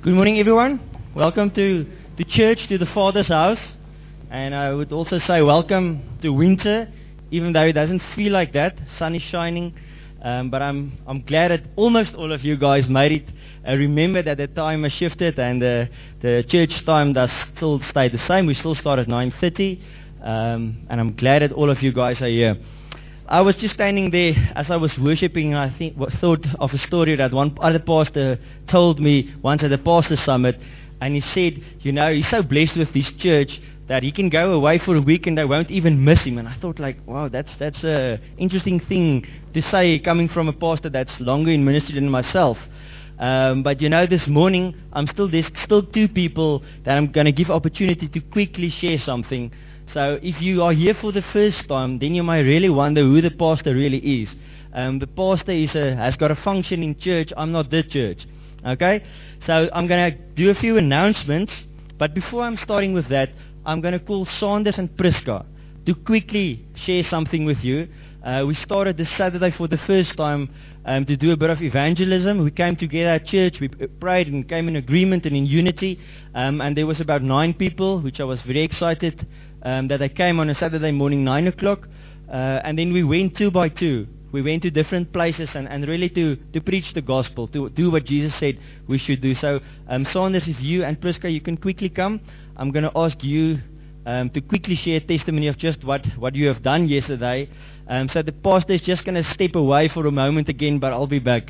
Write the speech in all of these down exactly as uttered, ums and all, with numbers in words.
Good morning, everyone. Welcome to the church, to the Father's house. And I would also say welcome to winter, even though it doesn't feel like that. Sun is shining. Um, but I'm I'm glad that almost all of you guys made it. Uh, remember that the time has shifted and uh, the church time does still stay the same. We still start at nine thirty. Um, and I'm glad that all of you guys are here. I was just standing there as I was worshiping, and I think thought of a story that one other pastor told me once at the pastor summit, and he said, you know, he's so blessed with this church that he can go away for a week and they won't even miss him. And I thought, like, wow, that's that's a interesting thing to say coming from a pastor that's longer in ministry than myself. Um, but you know, this morning I'm still there's still two people that I'm going to give opportunity to quickly share something. So if you are here for the first time, then you might really wonder who the pastor really is. Um, the pastor is a, has got a function in church. I'm not the church. Okay? So I'm going to do a few announcements. But before I'm starting with that, I'm going to call Sanders and Priska to quickly share something with you. Uh, we started this Saturday for the first time um, to do a bit of evangelism. We came together at church, we prayed and came in agreement and in unity. Um, and there was about nine people, which I was very excited um, that they came on a Saturday morning, nine o'clock. Uh, and then we went two by two. We went to different places and, and really to, to preach the gospel, to do what Jesus said we should do. So, um, Sanders, if you and Priska, you can quickly come. I'm going to ask you um, to quickly share a testimony of just what, what you have done yesterday. Um, so the pastor is just going to step away for a moment again, but I'll be back.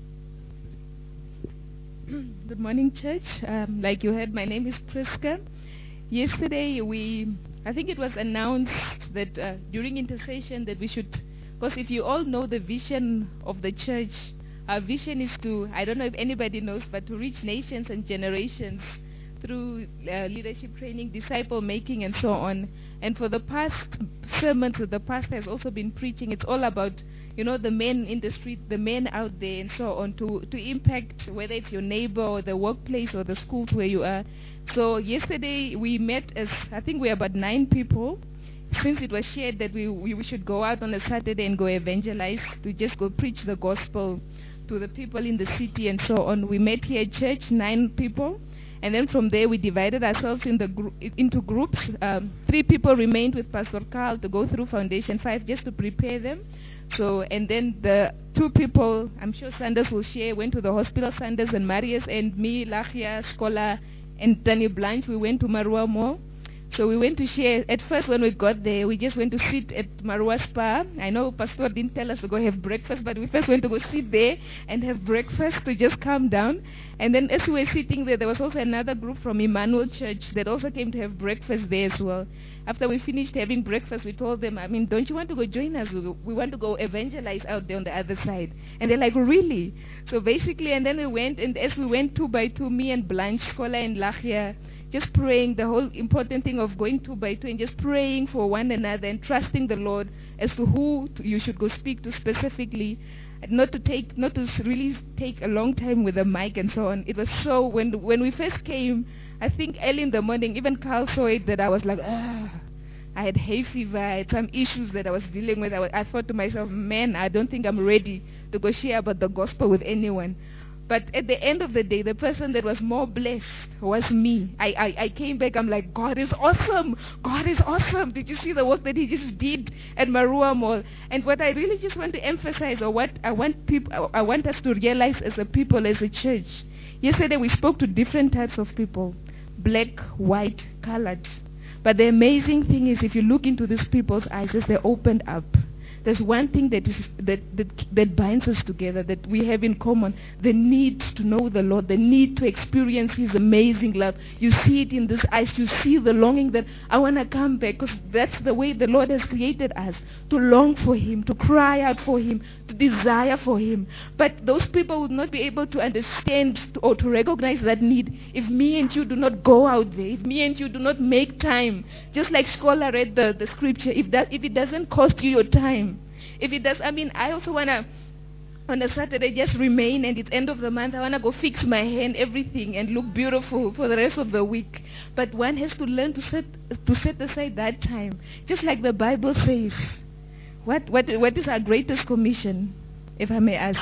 Good morning, church. Um, like you heard, my name is Priska. Yesterday, we, I think it was announced that uh, during intercession that we should, because if you all know the vision of the church, our vision is to, I don't know if anybody knows, but to reach nations and generations through uh, leadership training, disciple making, and so on. And for the past sermons that the pastor has also been preaching, it's all about, you know, the men in the street, the men out there, and so on, to, to impact whether it's your neighbor or the workplace or the schools where you are. So yesterday we met as, I think we were about nine people, since it was shared that we, we should go out on a Saturday and go evangelize, to just go preach the gospel to the people in the city and so on. We met here at church, nine people. And then from there, we divided ourselves in the gr- into groups. Um, three people remained with Pastor Carl to go through Foundation five just to prepare them. So, and then the two people, I'm sure Sanders will share, went to the hospital. Sanders and Marius, and me, Lachia, Scholar, and Danny Blanche, we went to Marua Mall. So we went to share. At first, when we got there, we just went to sit at Marua Spa. I know Pastor didn't tell us to go have breakfast, but we first went to go sit there and have breakfast to just calm down. And then as we were sitting there, there was also another group from Emmanuel Church that also came to have breakfast there as well. After we finished having breakfast, we told them, I mean, don't you want to go join us? We want to go evangelize out there on the other side. And they're like, really? So basically, and then we went, and as we went two by two, me and Blanche, Scholar, and Lachia, just praying, the whole important thing of going two by two and just praying for one another and trusting the Lord as to who to, you should go speak to specifically, not to take, not to really take a long time with the mic and so on. It was so, when when we first came, I think early in the morning, even Carl saw it, that I was like, ah, I had hay fever, I had some issues that I was dealing with. I, was, I thought to myself, man, I don't think I'm ready to go share about the gospel with anyone. But at the end of the day, the person that was more blessed was me. I, I, I came back, I'm like, God is awesome. God is awesome. Did you see the work that he just did at Marua Mall? And what I really just want to emphasize, or what I want people, I want us to realize as a people, as a church. Yesterday we spoke to different types of people, black, white, colored. But the amazing thing is, if you look into these people's eyes as they opened up, there's one thing that is that, that that binds us together, that we have in common: the need to know the Lord, the need to experience His amazing love. You see it in these eyes. You see the longing that I want to come back, because that's the way the Lord has created us, to long for Him, to cry out for Him, to desire for Him. But those people would not be able to understand or to recognize that need if me and you do not go out there, if me and you do not make time. Just like Scholar read the, the scripture, if that if it doesn't cost you your time, if it does, I mean, I also want to, on a Saturday, just remain, and it's end of the month, I want to go fix my hair and everything and look beautiful for the rest of the week. But one has to learn to set to set aside that time. Just like the Bible says, what what what is our greatest commission, if I may ask?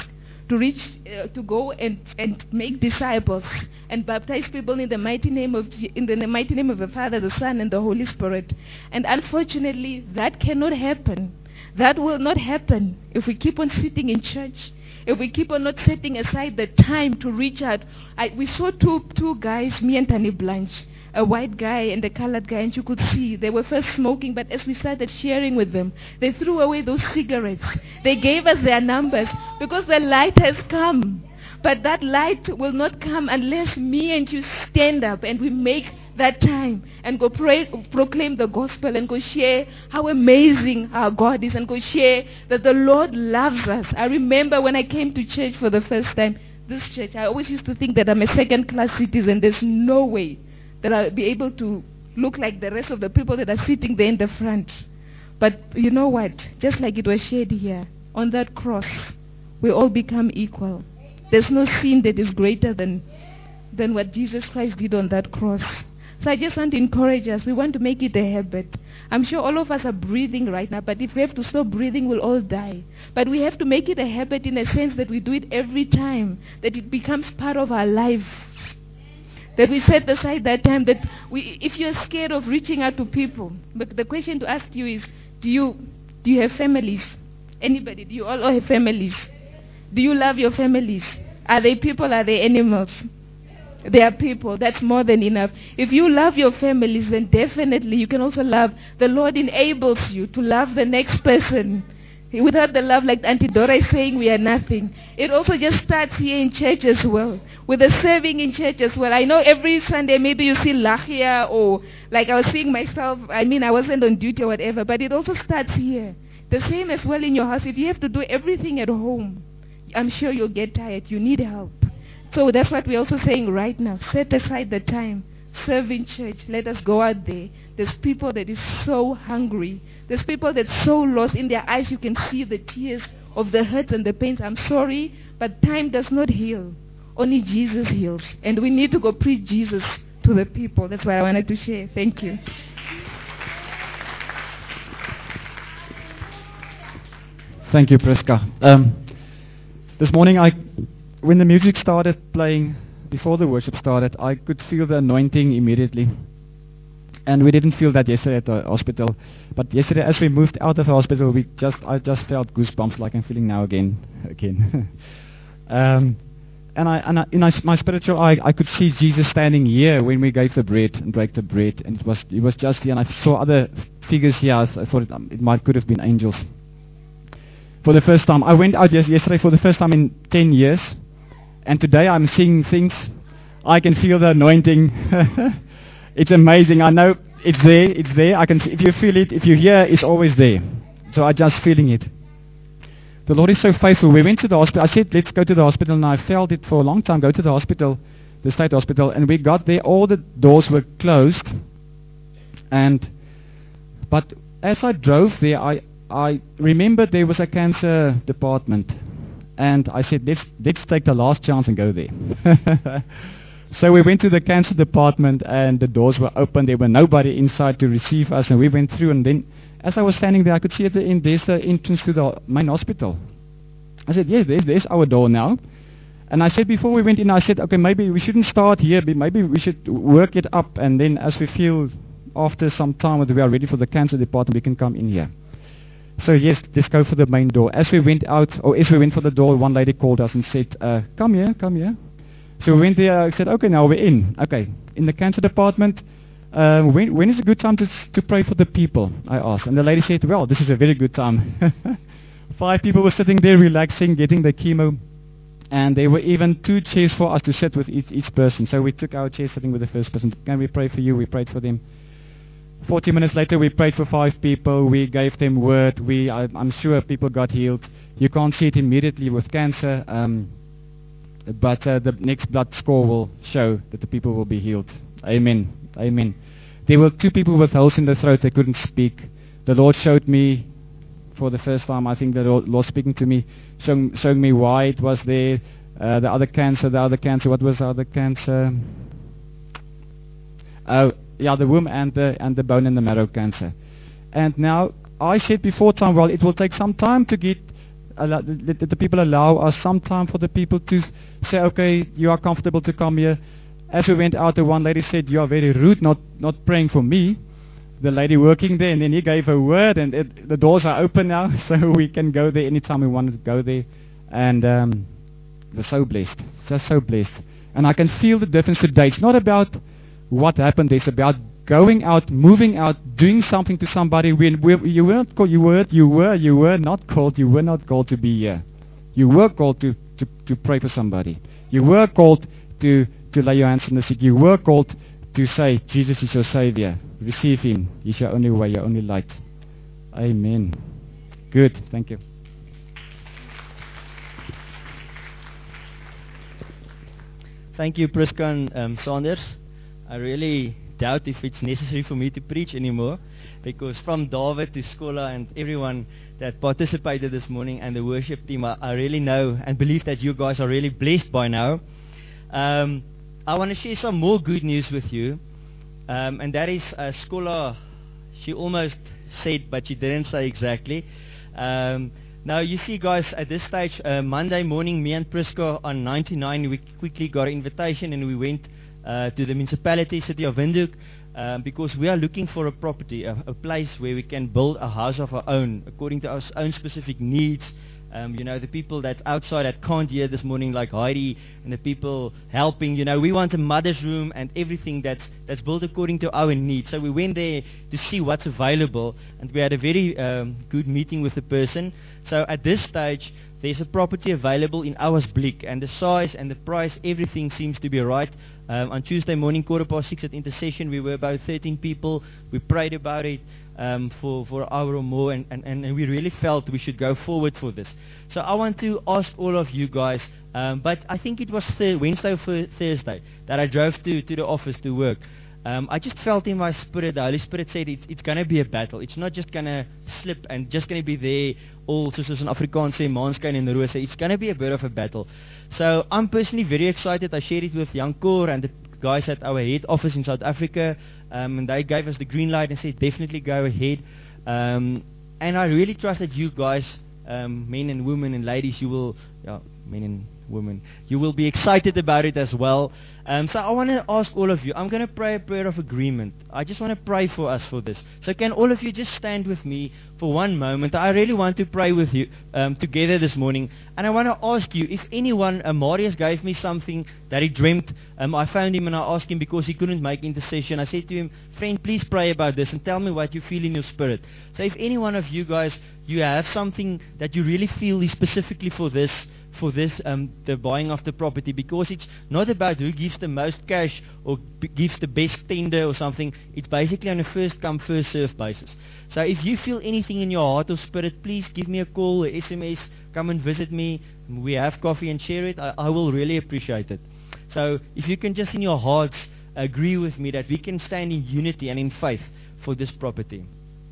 to reach, uh, to go and, and make disciples and baptize people in the mighty name of Je- in the mighty name of the Father, the Son, and the Holy Spirit. And unfortunately, that cannot happen. That will not happen if we keep on sitting in church, if we keep on not setting aside the time to reach out. I, we saw two two guys, me and Tani Blanche, a white guy and a colored guy, and you could see they were first smoking, but as we started sharing with them, they threw away those cigarettes. They gave us their numbers because the light has come. But that light will not come unless me and you stand up and we make that time and go pray, proclaim the gospel and go share how amazing our God is and go share that the Lord loves us. I remember when I came to church for the first time, this church, I always used to think that I'm a second-class citizen. There's no way that I'll be able to look like the rest of the people that are sitting there in the front. But you know what? Just like it was shared here, on that cross, we all become equal. There's no sin that is greater than, than what Jesus Christ did on that cross. So I just want to encourage us. We want to make it a habit. I'm sure all of us are breathing right now, but if we have to stop breathing, we'll all die. But we have to make it a habit in a sense that we do it every time, that it becomes part of our life. That we set aside that time, that we, if you're scared of reaching out to people, but the question to ask you is, do you, do you have families? Anybody? Do you all have families? Do you love your families? Are they people? Are they animals? They are people. That's more than enough. If you love your families, then definitely you can also love. The Lord enables you to love the next person. Without the love, like Auntie Dora is saying, we are nothing. It also just starts here in church as well, with the serving in church as well. I know every Sunday maybe you see Lachia, or like I was seeing myself, I mean I wasn't on duty or whatever, but it also starts here. The same as well in your house. If you have to do everything at home, I'm sure you'll get tired. You need help. So that's what we're also saying right now. Set aside the time. Serve in church. Let us go out there. There's people that is so hungry. There's people that's so lost. In their eyes you can see the tears of the hurts and the pains. I'm sorry, but time does not heal. Only Jesus heals. And we need to go preach Jesus to the people. That's what I wanted to share. Thank you. Thank you, Priska. Um, this morning, I, when the music started playing, before the worship started, I could feel the anointing immediately. And we didn't feel that yesterday at the hospital. But yesterday, as we moved out of the hospital, we just I just felt goosebumps like I'm feeling now again. again. um, and I, and I, in my spiritual eye, I could see Jesus standing here when we gave the bread and break the bread. And it was it was just here. And I saw other figures here. I thought it, um, it might could have been angels. For the first time. I went out yes, yesterday for the first time in ten years. And today I'm seeing things. I can feel the anointing. It's amazing. I know it's there. It's there. I can. If you feel it, if you hear, it's always there. So I'm just feeling it. The Lord is so faithful. We went to the hospital. I said, let's go to the hospital. And I felt it for a long time. Go to the hospital, the state hospital. And we got there. All the doors were closed. And, but as I drove there, I, I remembered there was a cancer department. And I said, let's, let's take the last chance and go there. So we went to the cancer department and the doors were open. There were nobody inside to receive us. And we went through, and then as I was standing there, I could see at the end, there's the entrance to the main hospital. I said, yes, there's, there's our door now. And I said, before we went in, I said, okay, maybe we shouldn't start here. Maybe we should work it up. And then as we feel after some time that we are ready for the cancer department, we can come in here. So yes, let's go for the main door. As we went out, or as we went for the door, one lady called us and said, uh, come here, come here. So we went there. I said, okay, now we're in. Okay, in the cancer department, uh, when, when is a good time to, to pray for the people? I asked. And the lady said, well, this is a very good time. Five people were sitting there relaxing, getting the chemo. And there were even two chairs for us to sit with each, each person. So we took our chair sitting with the first person. Can we pray for you? We prayed for them. Forty minutes later, we prayed for five people. We gave them word. We, I, I'm sure people got healed. You can't see it immediately with cancer. Um, But uh, the next blood score will show that the people will be healed. Amen. Amen. There were two people with holes in their throat. They couldn't speak. The Lord showed me, for the first time, I think the Lord, Lord speaking to me, showing, showing me why it was there. Uh, the other cancer, the other cancer. What was the other cancer? Oh, yeah, the womb and the and the bone and the marrow cancer. And now, I said before time, well, it will take some time to get allow, let, let the people allow us some time for the people to s- say, okay, you are comfortable to come here. As we went out, the one lady said, you are very rude, not, not praying for me. The lady working there, and then he gave a word, and it, the doors are open now, so we can go there anytime we want to go there. And um, we're so blessed, just so blessed. And I can feel the difference today. It's not about what happened, it's about going out, moving out, doing something to somebody. When we, you were not called, you were, you were, you were not called, you were not called to be here. You were called to, to, to pray for somebody. You were called to, to lay your hands on the sick. You were called to say, Jesus is your Savior. Receive Him. He's your only way, your only light. Amen. Good. Thank you. Thank you, Priska and um, Saunders. I really doubt if it's necessary for me to preach anymore, because from David to Scholar and everyone that participated this morning and the worship team, I, I really know and believe that you guys are really blessed by now. Um, I want to share some more good news with you, um, and that is uh, Scholar. She almost said, but she didn't say exactly. Um, Now, you see, guys, at this stage, uh, Monday morning, me and Priska on ninety-nine, we quickly got an invitation and we went uh, to the municipality, city of Windhoek, uh, because we are looking for a property, a, a place where we can build a house of our own, according to our own specific needs. Um, you know, the people that's outside that can't hear this morning, like Heidi, and the people helping, you know, we want a mother's room and everything that's that's built according to our needs. So we went there to see what's available, and we had a very um, good meeting with the person. So at this stage, there's a property available in Ouwersblik, and the size and the price, everything seems to be right. Um, on Tuesday morning, quarter past six at intercession, we were about thirteen people. We prayed about it um, for, for an hour or more, and, and, and we really felt we should go forward for this. So I want to ask all of you guys, um, but I think it was th- Wednesday or Thursday that I drove to, to the office to work. Um, I just felt in my spirit, the Holy Spirit said it, it's going to be a battle. It's not just going to slip and just going to be there all, soos ons in Afrikaans sê, maanskyn en rose. It's going to be a bit of a battle. So I'm personally very excited. I shared it with Jan Kor and the guys at our head office in South Africa, um, and they gave us the green light and said, definitely go ahead. Um, and I really trust that you guys, um, men and women and ladies, you will, yeah, men and women, you will be excited about it as well. Um, so I want to ask all of you, I'm going to pray a prayer of agreement. I just want to pray for us for this. So can all of you just stand with me for one moment? I really want to pray with you um, together this morning. And I want to ask you, if anyone, uh, Marius gave me something that he dreamt. Um, I found him and I asked him because he couldn't make intercession. I said to him, friend, please pray about this and tell me what you feel in your spirit. So if any one of you guys, you have something that you really feel is specifically for this, for this, um, the buying of the property, because it's not about who gives the most cash or b- gives the best tender or something. It's basically on a first come, first serve basis. So if you feel anything in your heart or spirit, please give me a call, a S M S, come and visit me. We have coffee and share it. I, I will really appreciate it. So if you can just in your hearts agree with me that we can stand in unity and in faith for this property.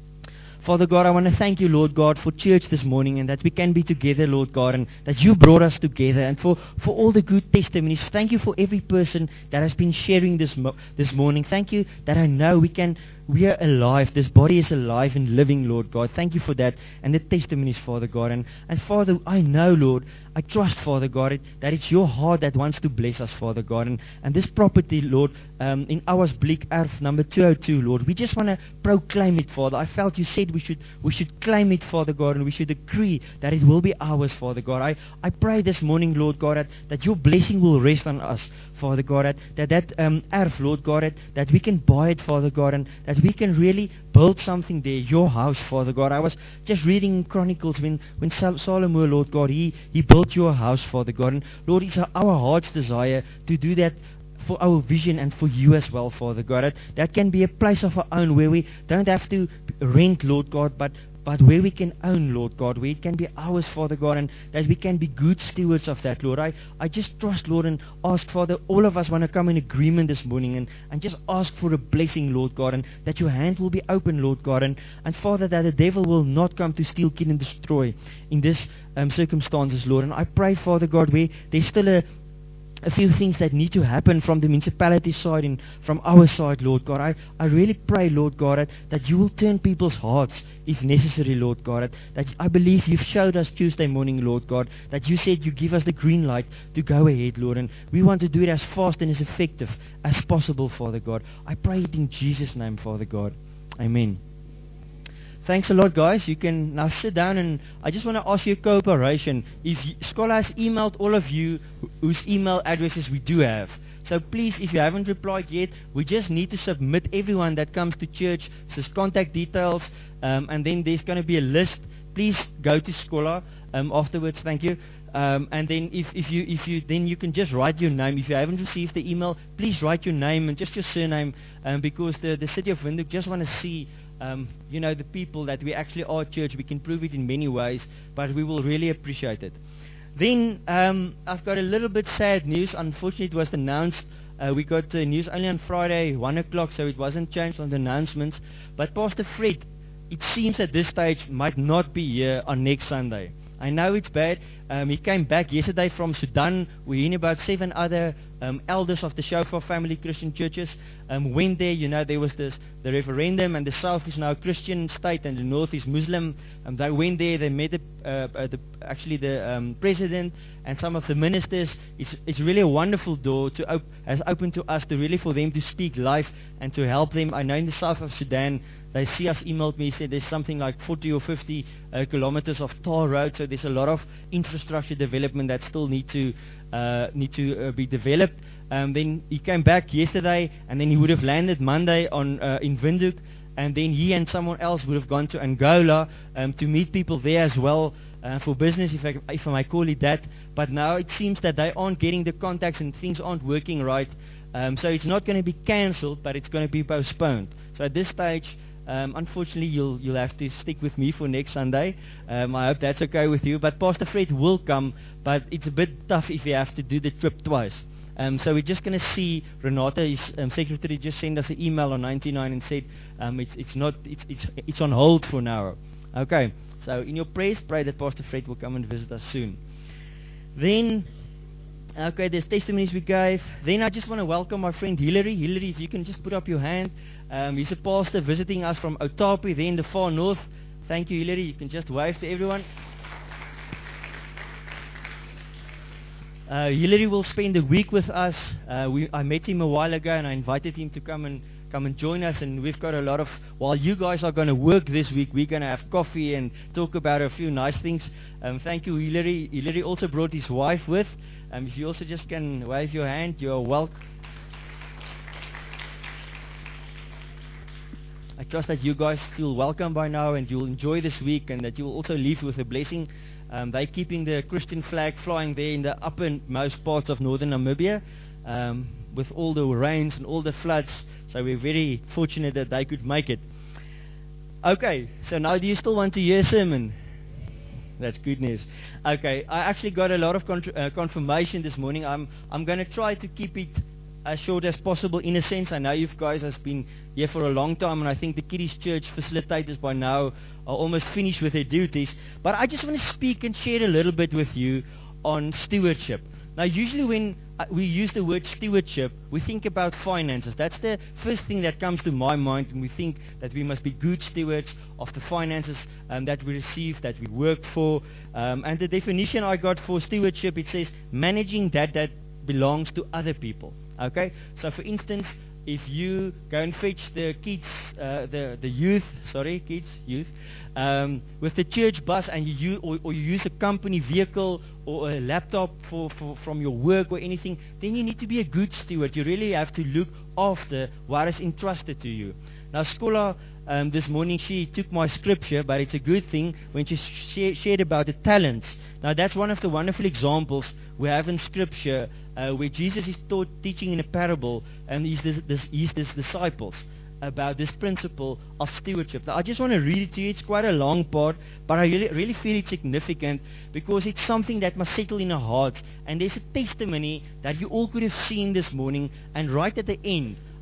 Father God, I want to thank you, Lord God, for church this morning and that we can be together, Lord God, and that you brought us together, and for, for all the good testimonies. Thank you for every person that has been sharing this mo- this morning. Thank you that I know we can we are alive. This body is alive and living, Lord God. Thank you for that and the testimonies, Father God. And, and Father, I know, Lord, I trust, Father God, it, that it's your heart that wants to bless us, Father God. And, and this property, Lord, um, in Ouwersblik, Erf number two oh two, Lord, we just want to proclaim it, Father. I felt you said we should we should claim it, Father God, and we should agree that it will be ours, Father God. I, I pray this morning, Lord God, that, that your blessing will rest on us, Father God, that that, that um, Erf, Lord God, that, that we can buy it, Father God, and that we can really build something there, your house, Father God. I was just reading in Chronicles when, when Sol- Solomon, Lord God, he, he built your house, Father God. And Lord, it's our heart's desire to do that for our vision and for you as well, Father God. That, that can be a place of our own where we don't have to rent, Lord God, but but where we can own, Lord God, where it can be ours, Father God, and that we can be good stewards of that, Lord. I, I just trust, Lord, and ask, Father, all of us want to come in agreement this morning and, and just ask for a blessing, Lord God, and that your hand will be open, Lord God, and, and Father, that the devil will not come to steal, kill, and destroy in this um, circumstances, Lord. And I pray, Father God, where there's still a a few things that need to happen from the municipality side and from our side, Lord God. I, I really pray, Lord God, that, that you will turn people's hearts if necessary, Lord God. That, that I believe you've showed us Tuesday morning, Lord God, that you said you give us the green light to go ahead, Lord. And we want to do it as fast and as effective as possible, Father God. I pray it in Jesus' name, Father God. Amen. Thanks a lot, guys. You can now sit down, and I just want to ask you a cooperation. If you, Scholar has emailed all of you whose email addresses we do have. So please, if you haven't replied yet, we just need to submit everyone that comes to church, his contact details, um, and then there's going to be a list. Please go to Scholar um, afterwards. Thank you. Um, and then if, if you if you then you can just write your name. If you haven't received the email, please write your name and just your surname, um, because the, the city of Windhoek just want to see um, you know the people that we actually are at church. We can prove it in many ways, but we will really appreciate it. Then um, I've got a little bit sad news. Unfortunately, it was announced. Uh, we got the news only on Friday, one o'clock, so it wasn't changed on the announcements. But Pastor Fred, it seems at this stage, might not be here on next Sunday. I know it's bad. Um, he came back yesterday from Sudan. We're hearing about seven other um, elders of the Shofar Family Christian Churches um, went there. You know, there was this the referendum, and the south is now a Christian state, and the north is Muslim. Um, they went there. They met the, uh, uh, the actually the um, president and some of the ministers. It's it's really a wonderful door to op- has opened to us to really for them to speak life and to help them. I know in the south of Sudan, they see us emailed me, said there's something like forty or fifty uh, kilometers of tar road, so there's a lot of infrastructure development that still need to uh, need to uh, be developed. Um, then he came back yesterday, and then he would have landed Monday on uh, in Windhoek, and then he and someone else would have gone to Angola um, to meet people there as well uh, for business, if I, if I might call it that. But now it seems that they aren't getting the contacts and things aren't working right. Um, so it's not going to be cancelled, but it's going to be postponed. So at this stage, Um, unfortunately, you'll you'll have to stick with me for next Sunday. Um, I hope that's okay with you. But Pastor Fred will come, but it's a bit tough if you have to do the trip twice. Um, so we're just going to see. Renata, his um, secretary, just sent us an email on ninety-nine and said um, it's it's not it's it's it's on hold for now. Okay. So in your prayers, pray that Pastor Fred will come and visit us soon. Then. Okay, there's testimonies we gave. Then I just want to welcome my friend Hillary. Hillary, if you can just put up your hand. Um, he's a pastor visiting us from Otapi, there in the far north. Thank you, Hillary. You can just wave to everyone. Uh, Hillary will spend a week with us. Uh, we, I met him a while ago, and I invited him to come and come and join us. And we've got a lot of. While you guys are going to work this week, we're going to have coffee and talk about a few nice things. Um, thank you, Hillary. Hillary also brought his wife with. Um, if you also just can wave your hand, you're welcome. I trust that you guys feel welcome by now, and you'll enjoy this week, and that you will also leave with a blessing. Um, they're keeping the Christian flag flying there in the uppermost parts of northern Namibia, um, with all the rains and all the floods. So we're very fortunate that they could make it. Okay, so now do you still want to hear a sermon? That's good news. Okay, I actually got a lot of con- uh, confirmation this morning. I'm I'm going to try to keep it as short as possible. In a sense, I know you guys have been here for a long time, and I think the Kiddies Church facilitators by now are almost finished with their duties. But I just want to speak and share a little bit with you on stewardship. Now, usually when we use the word stewardship, we think about finances. That's the first thing that comes to my mind, and we think that we must be good stewards of the finances um, that we receive, that we work for. Um, and the definition I got for stewardship, it says managing that that belongs to other people. Okay? So, for instance, if you go and fetch the kids, uh, the the youth, sorry, kids, youth, um, with the church bus, and you use, or, or you use a company vehicle or a laptop for, for from your work or anything, then you need to be a good steward. You really have to look after what is entrusted to you. Now, Scholar, um, this morning she took my scripture, but it's a good thing when she sh- shared about the talents. Now, that's one of the wonderful examples we have in Scripture uh, where Jesus is taught, teaching in a parable, and he's this, this, he's this disciples about this principle of stewardship. Now, I just want to read it to you. It's quite a long part, but I really, really feel it's significant because it's something that must settle in our hearts. And there's a testimony that you all could have seen this morning, and right at the end,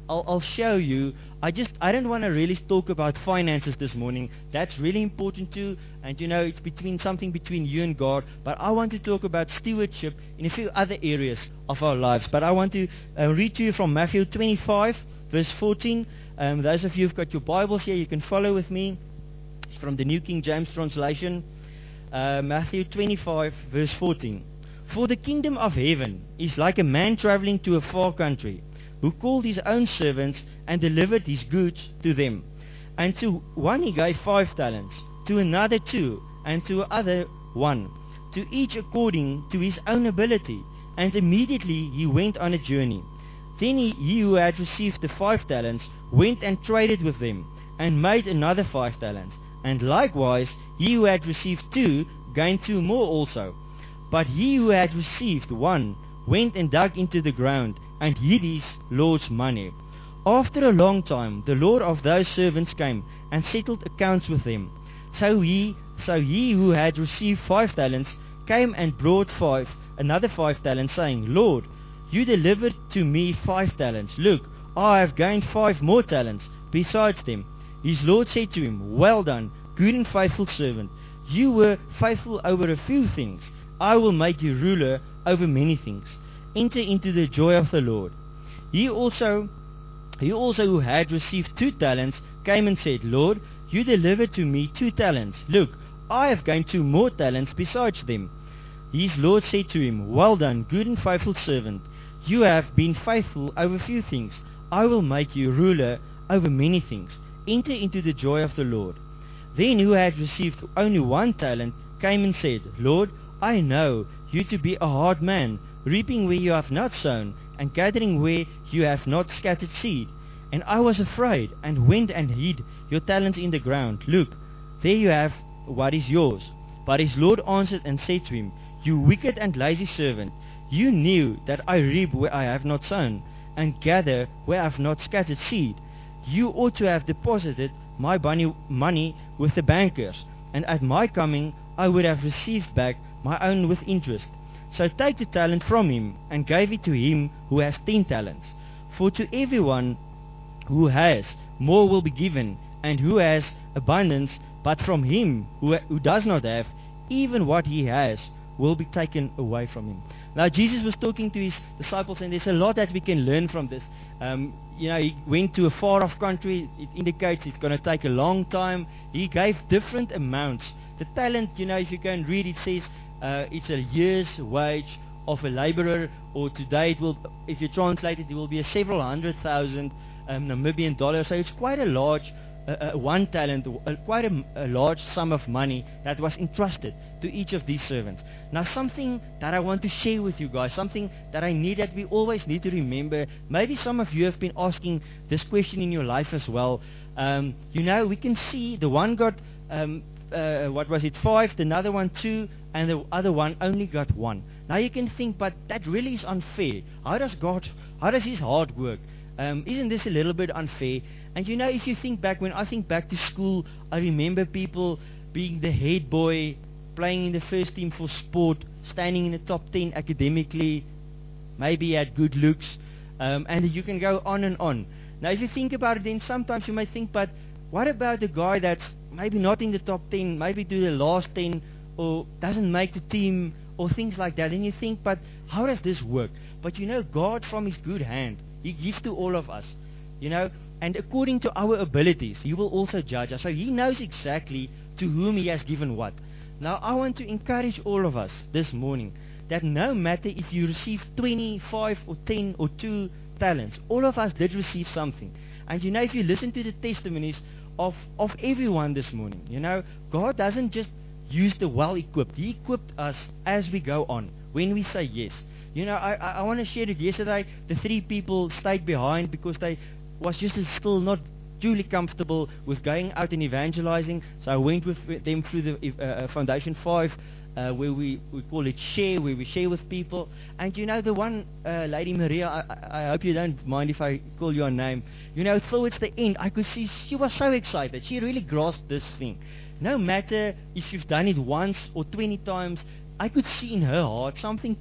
I'll, I'll show you. I just, I don't want to really talk about finances this morning. That's really important too. And you know, it's between something between you and God. But I want to talk about stewardship in a few other areas of our lives. But I want to uh, read to you from Matthew twenty-five, verse fourteen. Um, those of you who've got your Bibles here, you can follow with me. It's from the New King James translation. Uh, Matthew twenty-five, verse fourteen. For the kingdom of heaven is like a man traveling to a far country, who called his own servants and delivered his goods to them. And to one he gave five talents, to another two, and to another one, to each according to his own ability. And immediately he went on a journey. Then he, he who had received the five talents went and traded with them, and made another five talents. And likewise he who had received two gained two more also. But he who had received one went and dug into the ground, and hid his Lord's money. After a long time, the Lord of those servants came and settled accounts with them. So he, so he who had received five talents came and brought five, another five talents, saying, Lord, you delivered to me five talents. Look, I have gained five more talents besides them. His Lord said to him, Well done, good and faithful servant. You were faithful over a few things. I will make you ruler over many things. Enter into the joy of the Lord. He also, he also who had received two talents came and said, Lord, you delivered to me two talents. Look, I have gained two more talents besides them. His Lord said to him, Well done, good and faithful servant. You have been faithful over few things. I will make you ruler over many things. Enter into the joy of the Lord. Then who had received only one talent came and said, Lord, I know you to be a hard man, reaping where you have not sown, and gathering where you have not scattered seed. And I was afraid, and went and hid your talents in the ground. Look, there you have what is yours. But his Lord answered and said to him, You wicked and lazy servant, you knew that I reap where I have not sown, and gather where I have not scattered seed. You ought to have deposited my money with the bankers, and at my coming I would have received back my own with interest. So take the talent from him, and gave it to him who has ten talents. For to everyone who has, more will be given, and who has abundance, but from him who, who does not have, even what he has will be taken away from him. Now Jesus was talking to his disciples, and there's a lot that we can learn from this. Um, you know, he went to a far off country. It indicates it's going to take a long time. He gave different amounts. The talent, you know, if you go and read, it says uh, it's a year's wage of a laborer, or today it will, if you translate it, it will be a several hundred thousand um, Namibian dollars. So it's quite a large, uh, uh, one talent, uh, quite a, a large sum of money that was entrusted to each of these servants. Now something that I want to share with you guys, something that I need, that we always need to remember. Maybe some of you have been asking this question in your life as well. Um, you know, we can see the one got, um, uh, what was it, five, the another one two, and the other one only got one. Now you can think, but that really is unfair. How does God, how does his heart work? Um, isn't this a little bit unfair? And you know, if you think back, when I think back to school, I remember people being the head boy, playing in the first team for sport, standing in the top ten academically, maybe he had good looks, um, and you can go on and on. Now if you think about it, then sometimes you might think, but what about the guy that's maybe not in the top ten, maybe to the last ten, or doesn't make the team, or things like that? And you think, but how does this work? But you know, God from his good hand, he gives to all of us, you know, and according to our abilities, he will also judge us. So he knows exactly to whom he has given what. Now I want to encourage all of us this morning that no matter if you receive twenty-five or ten or two talents, all of us did receive something. And you know, if you listen to the testimonies of, of everyone this morning, you know, God doesn't just use the well-equipped. He equipped us as we go on, when we say yes. You know, I, I, I want to share it. Yesterday, the three people stayed behind because they was just still not truly comfortable with going out and evangelizing. So I went with them through the uh, Foundation five, uh, where we, we call it Share, where we share with people. And you know, the one uh, lady, Maria, I, I hope you don't mind if I call your name. You know, towards the end, I could see she was so excited. She really grasped this thing. No matter if you've done it once or twenty times, I could see in her heart something clicked,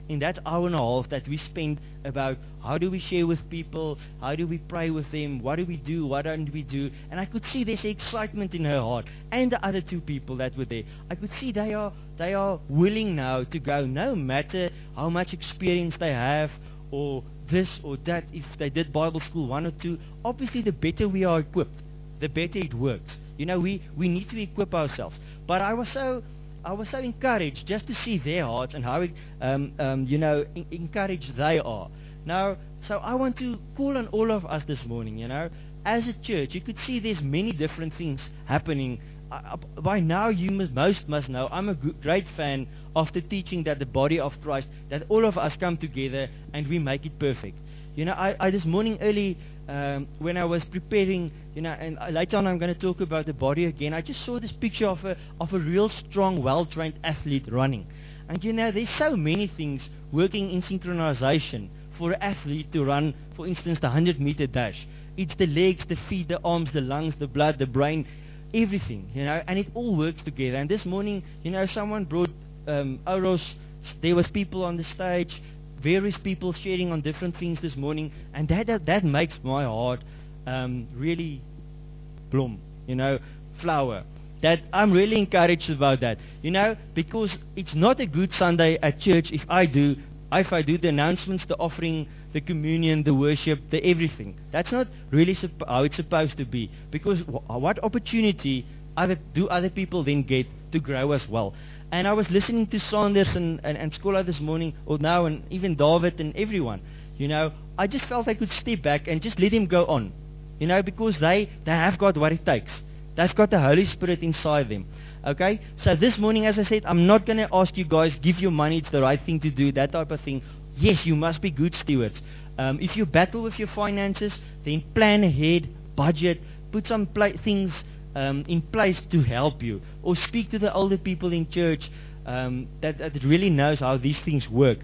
in that hour and a half that we spent about how do we share with people, how do we pray with them, what do we do, what don't we do. And I could see this excitement in her heart, and the other two people that were there. I could see they are they are willing now to go, no matter how much experience they have, or this or that, if they did Bible school one or two. Obviously, the better we are equipped, the better it works. You know, we, we need to equip ourselves. But I was so I was so encouraged just to see their hearts and how, um, um, you know, in, encouraged they are. Now, so I want to call on all of us this morning, you know. As a church, you could see there's many different things happening. Uh, by now, you must, most must know, I'm a g- great fan of the teaching that the body of Christ, that all of us come together and we make it perfect. You know, I, I this morning early, um, when I was preparing, you know, and later on I'm going to talk about the body again, I just saw this picture of a of a real strong, well-trained athlete running. And you know, there's so many things working in synchronization for an athlete to run, for instance, the one hundred meter dash. It's the legs, the feet, the arms, the lungs, the blood, the brain, everything, you know, and it all works together. And this morning, you know, someone brought um, Oros. There was people on the stage, various people sharing on different things this morning, and that that, that makes my heart um, really bloom, you know, flower. That I'm really encouraged about that, you know, because it's not a good Sunday at church if I do, if I do the announcements, the offering, the communion, the worship, the everything. That's not really supp- how it's supposed to be. Because w- what opportunity other, do other people then get to grow as well? And I was listening to Sanders and, and, and Scholar this morning, or now, and even David and everyone. You know, I just felt I could step back and just let him go on. You know, because they, they have got what it takes. They've got the Holy Spirit inside them. Okay? So this morning, as I said, I'm not going to ask you guys, give your money, it's the right thing to do, that type of thing. Yes, you must be good stewards. Um, if you battle with your finances, then plan ahead, budget, put some pla- things um, in place to help you. Or speak to the older people in church um, that, that really knows how these things work.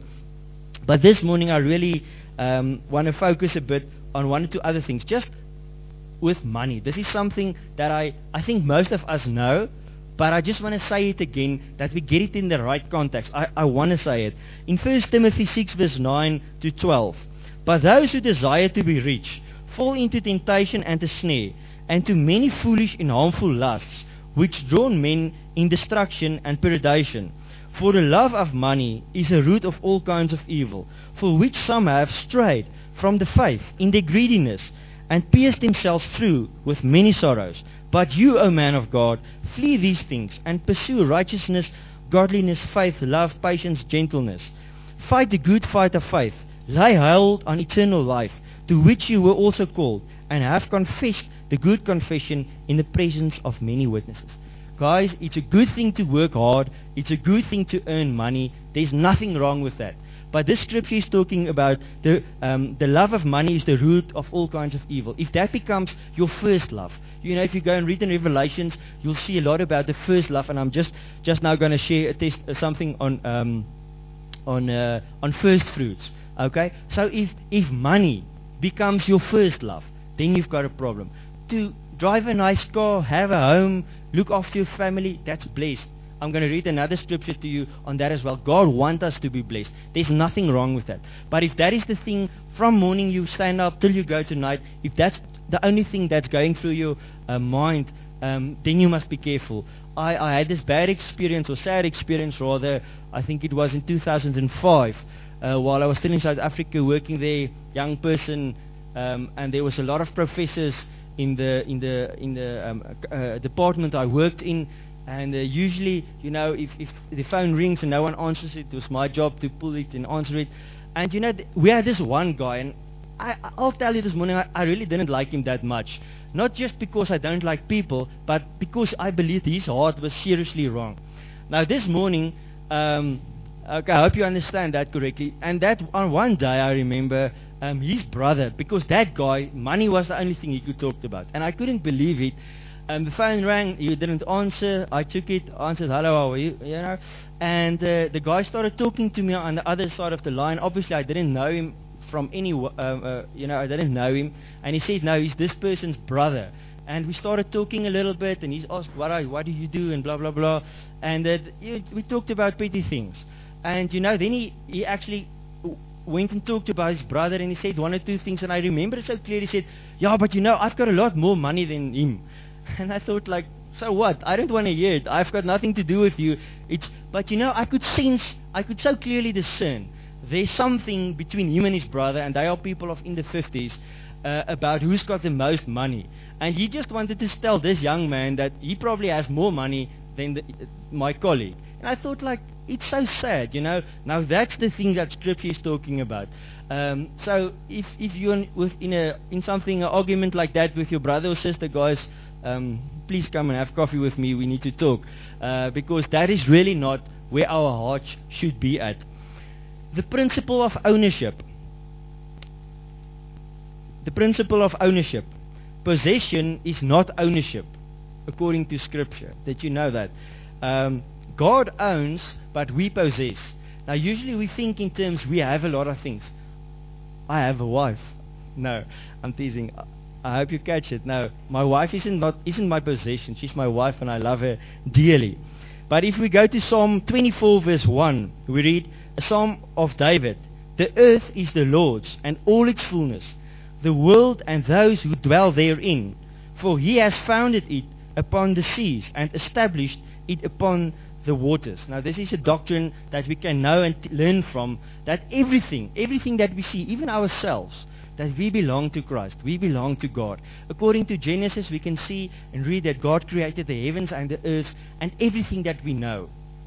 But this morning, I really um, want to focus a bit on one or two other things. Just with money. This is something that I, I think most of us know, but I just want to say it again, that we get it in the right context. I, I want to say it. In First Timothy six, verse nine to twelve. But those who desire to be rich fall into temptation and a snare, and to many foolish and harmful lusts, which draw men in destruction and perdition. For the love of money is a root of all kinds of evil, for which some have strayed from the faith in their greediness, and pierced themselves through with many sorrows. But you, O man of God, flee these things, and pursue righteousness, godliness, faith, love, patience, gentleness. Fight the good fight of faith. Lay hold on eternal life, to which you were also called, and have confessed the good confession in the presence of many witnesses. Guys, it's a good thing to work hard. It's a good thing to earn money. There's nothing wrong with that. But this scripture is talking about the um, the love of money is the root of all kinds of evil. If that becomes your first love, you know, if you go and read in Revelations, you'll see a lot about the first love. And I'm just just now going to share a test, uh, something on um, on uh, on first fruits. Okay, so if if money becomes your first love, then you've got a problem. To drive a nice car, have a home, look after your family, that's blessed. I'm going to read another scripture to you on that as well. God wants us to be blessed. There's nothing wrong with that. But if that is the thing, from morning you stand up till you go to night, if that's the only thing that's going through your uh, mind, um, then you must be careful. I, I had this bad experience, or sad experience rather, I think it was in two thousand five, uh, while I was still in South Africa working there, young person, um, and there was a lot of professors in the in the in the um, uh, department I worked in. And uh, usually, you know, if, if the phone rings and no one answers it, it was my job to pull it and answer it. And, you know, th- we had this one guy, and I, I'll tell you this morning, I, I really didn't like him that much. Not just because I don't like people, but because I believed his heart was seriously wrong. Now, this morning, um, okay, I hope you understand that correctly. And that on one day, I remember um, his brother, because that guy, money was the only thing he could talk about. And I couldn't believe it. Um, the phone rang, he didn't answer, I took it, answered, hello, how are you, you know, and uh, the guy started talking to me on the other side of the line. Obviously, I didn't know him from any, uh, uh, you know, I didn't know him, and he said, no, he's this person's brother, and we started talking a little bit, and he's asked, what, are, what do you do, and blah, blah, blah, and uh, we talked about petty things, And, you know, then he, he actually w- went and talked about his brother, and he said one or two things, and I remember it so clearly. He said, yeah, but you know, I've got a lot more money than him. And I thought, like, so what? I don't want to hear it. I've got nothing to do with you. It's, but, you know, I could sense, I could so clearly discern there's something between him and his brother, and they are people of in the fifties, uh, about who's got the most money. And he just wanted to tell this young man that he probably has more money than the, uh, my colleague. And I thought, like, it's so sad, you know. Now that's the thing that Scripture is talking about. Um, so if if you're in, with in a in something, an argument like that with your brother or sister, guys, um, please come and have coffee with me. We need to talk, uh, because that is really not where our hearts should be at. The principle of ownership. The principle of ownership. Possession is not ownership, according to Scripture. Did you know that? Um, God owns, but we possess. Now, usually we think in terms we have a lot of things. I have a wife. No, I'm teasing. I hope you catch it. No, my wife isn't not isn't my possession. She's my wife, and I love her dearly. But if we go to Psalm twenty-four, verse one, we read a Psalm of David. The earth is the Lord's, and all its fullness, the world and those who dwell therein. For he has founded it upon the seas, and established it upon the waters. Now, this is a doctrine that we can know and t- learn from, that everything, everything that we see, even ourselves, that we belong to Christ. We belong to God. According to Genesis, we can see and read that God created the heavens and the earth and everything that we know.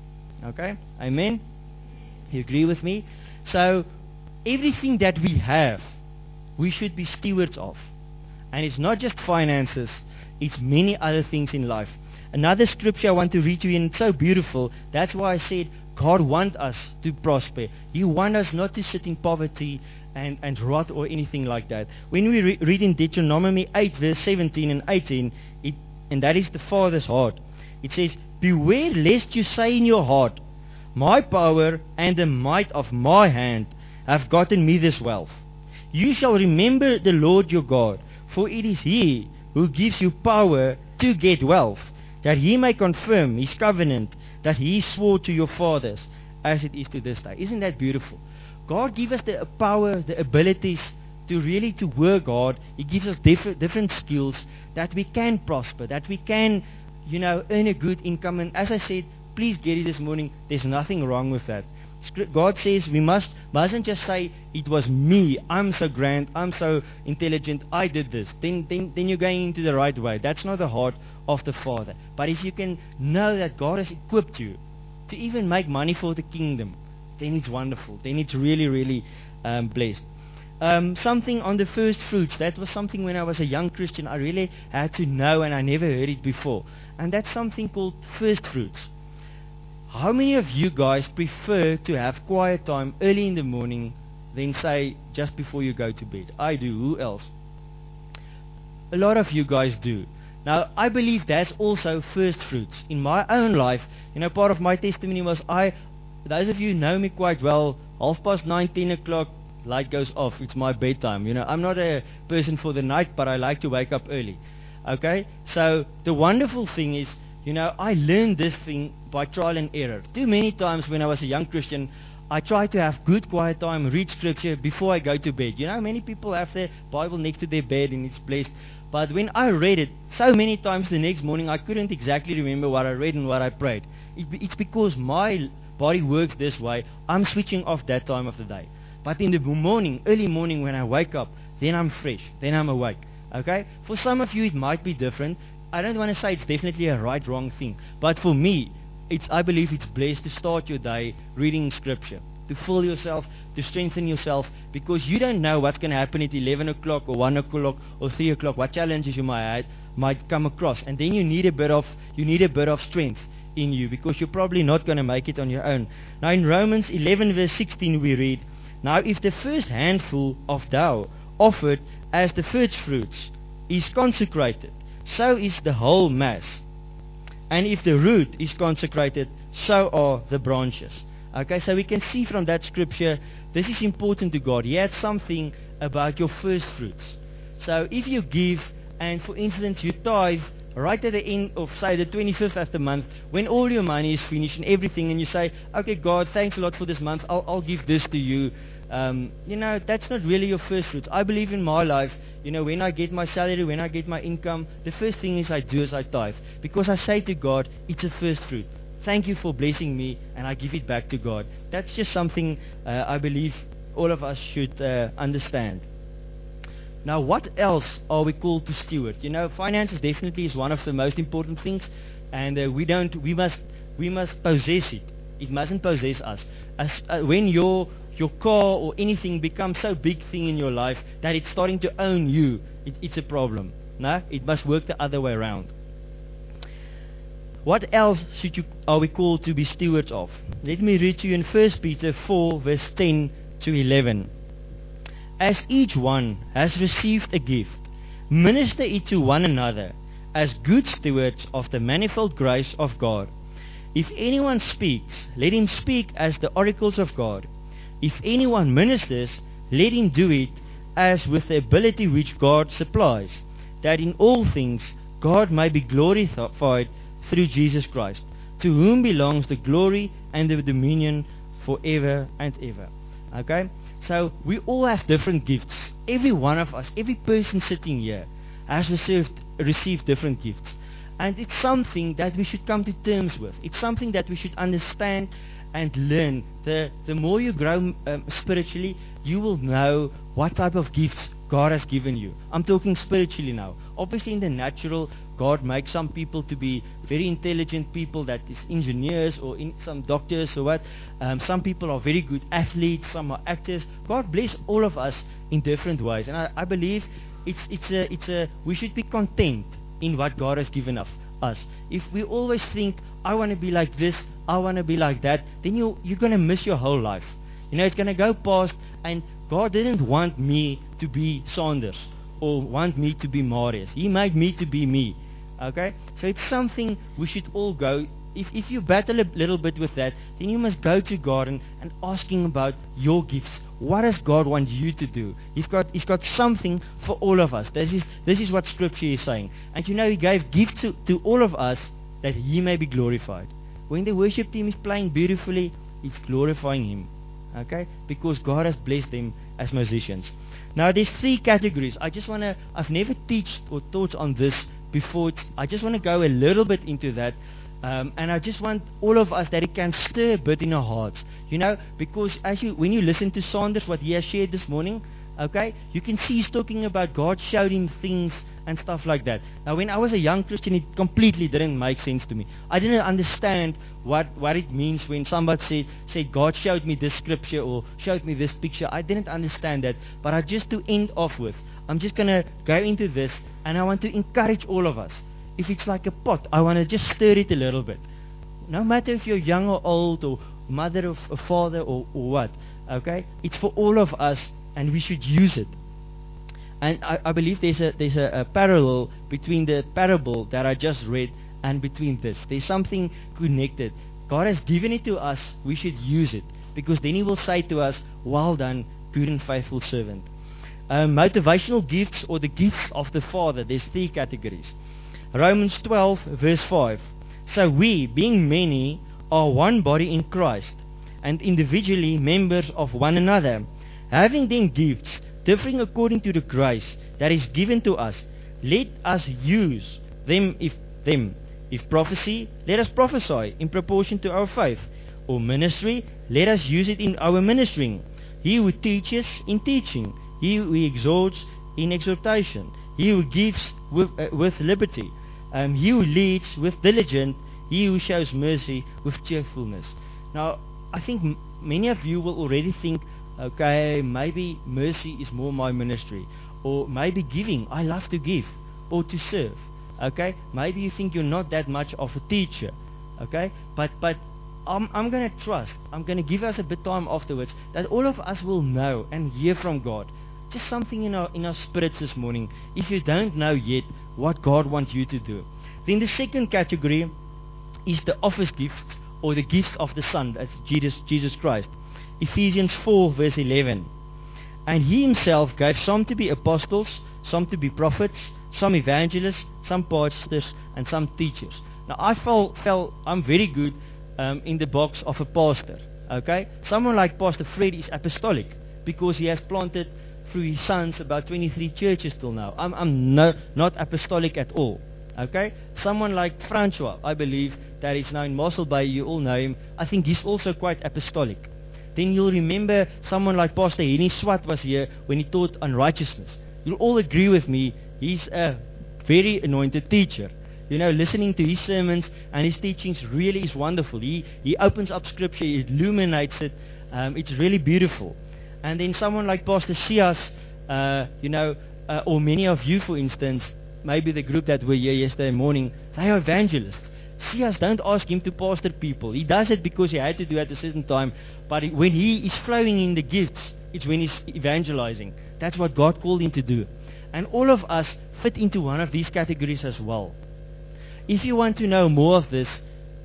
Okay? Amen? You agree with me? So, everything that we have, we should be stewards of. And it's not just finances, it's many other things in life. Another scripture I want to read to you, and it's so beautiful. That's why I said God wants us to prosper. He wants us not to sit in poverty and, and rot or anything like that. When we re- read in Deuteronomy eight, verse seventeen and eighteen, it, and that is the Father's heart, it says, beware lest you say in your heart, my power and the might of my hand have gotten me this wealth. You shall remember the Lord your God, for it is He who gives you power to get wealth, that He may confirm His covenant that He swore to your fathers, as it is to this day. Isn't that beautiful? God gives us the power, the abilities to really to work hard. He gives us different different skills that we can prosper, that we can, you know, earn a good income. And as I said, please get it this morning, there's nothing wrong with that. God says we must mustn't just say it was me, I'm so grand, I'm so intelligent, I did this. Then, then, then you're going into the right way. That's not the heart of the Father. But if you can know that God has equipped you to even make money for the kingdom, then it's wonderful. Then it's really, really um, blessed. Um, something on the first fruits. That was something when I was a young Christian I really had to know, and I never heard it before. And that's something called first fruits. How many of you guys prefer to have quiet time early in the morning than, say, just before you go to bed? I do. Who else? A lot of you guys do. Now, I believe that's also first fruits. In my own life, you know, part of my testimony was I, those of you who know me quite well, half past nine, ten o'clock, light goes off. It's my bedtime. You know, I'm not a person for the night, but I like to wake up early. Okay? So, the wonderful thing is, you know, I learned this thing by trial and error. Too many times when I was a young Christian, I tried to have good quiet time, read scripture before I go to bed. You know, many people have their Bible next to their bed and it's blessed. But when I read it, so many times the next morning, I couldn't exactly remember what I read and what I prayed. It, it's because my body works this way. I'm switching off that time of the day. But in the morning, early morning when I wake up, then I'm fresh. Then I'm awake. Okay? For some of you, it might be different. I don't want to say it's definitely a right, wrong thing. But for me, it's, I believe it's blessed to start your day reading scripture, to fill yourself, to strengthen yourself, because you don't know what's going to happen at eleven o'clock or one o'clock or three o'clock, what challenges you might, might come across. And then you need a bit of, you need a bit of strength in you, because you're probably not going to make it on your own. Now in Romans eleven verse sixteen we read, now if the first handful of dough offered as the first fruits is consecrated, so is the whole mass. And if the root is consecrated, so are the branches. Okay, so we can see from that scripture, this is important to God. He had something about your first fruits. So if you give, and for instance, you tithe right at the end of, say, the twenty-fifth of the month, when all your money is finished and everything, and you say, okay, God, thanks a lot for this month, I'll, I'll give this to you. Um, you know, that's not really your first fruits. I believe in my life, you know, when I get my salary, when I get my income, the first thing is I do is I tithe. Because I say to God, it's a first fruit. Thank you for blessing me, and I give it back to God. That's just something uh, I believe all of us should uh, understand. Now, what else are we called to steward? You know, finances definitely is one of the most important things, and uh, we don't. We must. We must possess it. It mustn't possess us. As uh, when your your car or anything becomes so big thing in your life that it's starting to own you, it, it's a problem. No, it must work the other way around. What else should you, are we called to be stewards of? Let me read to you in First Peter four, verse ten to eleven. As each one has received a gift, minister it to one another as good stewards of the manifold grace of God. If anyone speaks, let him speak as the oracles of God. If anyone ministers, let him do it as with the ability which God supplies, that in all things God may be glorified through Jesus Christ, to whom belongs the glory and the dominion forever and ever. Okay? So we all have different gifts. Every one of us, every person sitting here has received, received different gifts. And it's something that we should come to terms with. It's something that we should understand and learn. The, the more you grow um, spiritually, you will know what type of gifts God has given you. I'm talking spiritually now. Obviously in the natural, God makes some people to be very intelligent people, that is engineers or in some doctors or what. Um, some people are very good athletes, some are actors. God bless all of us in different ways. And I, I believe it's, it's a, it's a, we should be content in what God has given of us. If we always think, I want to be like this, I want to be like that, then you, you're going to miss your whole life. You know, it's going to go past, and God didn't want me to be Saunders or want me to be Marius. He made me to be me. Okay? So it's something we should all go. If, if you battle a little bit with that, then you must go to God and, and ask Him about your gifts. What does God want you to do? He's got, he's got something for all of us. This is, this is what Scripture is saying. And you know, He gave gifts to, to all of us that He may be glorified. When the worship team is playing beautifully, it's glorifying Him. Okay? Because God has blessed them as musicians. Now there's three categories. I just want to, I've never taught or taught on this before. It's, I just want to go a little bit into that. Um, and I just want all of us that it can stir a bit in our hearts. You know, because as you, when you listen to Saunders, what he has shared this morning, okay, you can see he's talking about God showed him things and stuff like that. Now when I was a young Christian, it completely didn't make sense to me. I didn't understand what, what it means when somebody said, said, God showed me this scripture or showed me this picture. I didn't understand that. But I just to end off with, I'm just going to go into this, and I want to encourage all of us. If it's like a pot, I want to just stir it a little bit. No matter if you're young or old or mother or, or father or, or what. Okay? It's for all of us, and we should use it. And I, I believe there's a there's a, a parallel between the parable that I just read and between this. There's something connected. God has given it to us. We should use it, because then He will say to us, well done, good and faithful servant. Um, motivational gifts, or the gifts of the Father. There's three categories. Romans twelve verse five. So we, being many, are one body in Christ, and individually members of one another, having then gifts differing according to the grace that is given to us. Let us use them. If them, if prophecy, let us prophesy in proportion to our faith. Or ministry, let us use it in our ministering. He who teaches, in teaching. He who exhorts, in exhortation. He who gives, with, uh, with liberty. Um, he who leads, with diligence. He who shows mercy, with cheerfulness. Now, I think m- many of you will already think, okay, maybe mercy is more my ministry. Or maybe giving, I love to give. Or to serve. Okay? Maybe you think you're not that much of a teacher. Okay? But but I'm, I'm going to trust, I'm going to give us a bit time afterwards, that all of us will know and hear from God. Just something in our, in our spirits this morning. If you don't know yet what God wants you to do. Then the second category is the office gifts, or the gifts of the Son. That's Jesus, Jesus Christ. Ephesians four verse eleven. And He Himself gave some to be apostles, some to be prophets, some evangelists, some pastors, and some teachers. Now I felt, felt I'm very good um, in the box of a pastor. Okay, someone like Pastor Fred is apostolic because he has planted through his sons about twenty-three churches till now. I'm, I'm no, not apostolic at all. Okay, someone like Francois, I believe, that is now in Mossel Bay, you all know him. I think he's also quite apostolic. Then you'll remember someone like Pastor Henny Swat was here when he taught on righteousness. You'll all agree with me, he's a very anointed teacher. You know, listening to his sermons and his teachings really is wonderful. He he opens up scripture, he illuminates it. Um, it's really beautiful. And then someone like Pastor Sias, uh, you know, uh, or many of you, for instance, maybe the group that were here yesterday morning, they are evangelists. Sias, don't ask him to pastor people. He does it because he had to do it at a certain time. But when he is flowing in the gifts, it's when he's evangelizing. That's what God called him to do. And all of us fit into one of these categories as well. If you want to know more of this,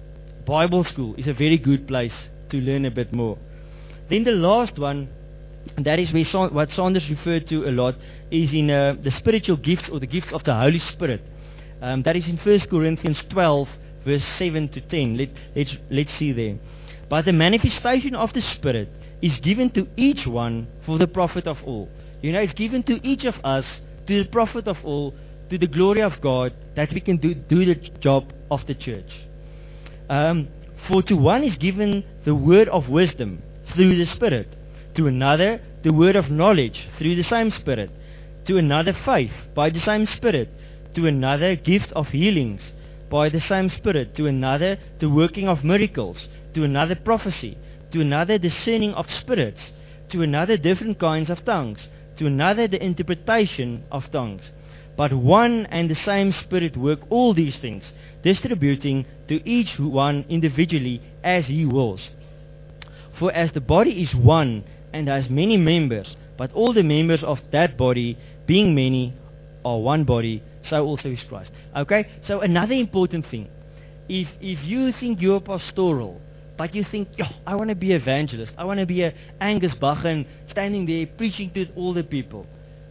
Bible school is a very good place to learn a bit more. Then the last one, and that is where Sa- what Sanders referred to a lot, is in uh, the spiritual gifts or the gifts of the Holy Spirit. Um, that is in First Corinthians twelve, verse seven to ten. Let, let's, let's see there. But the manifestation of the Spirit is given to each one for the profit of all. You know, it's given to each of us to the profit of all, to the glory of God, that we can do, do the job of the church. Um, for to one is given the word of wisdom through the Spirit, to another the word of knowledge through the same Spirit, to another faith by the same Spirit, to another gift of healings by the same Spirit, to another the working of miracles, to another prophecy, to another discerning of spirits, to another different kinds of tongues, to another the interpretation of tongues. But one and the same Spirit work all these things, distributing to each one individually as He wills. For as the body is one and has many members, but all the members of that body, being many, are one body, so also is Christ. Okay? So another important thing. If if you think you're pastoral, but you think, yo, I want to be evangelist, I want to be a Angus Bachen standing there preaching to all the people.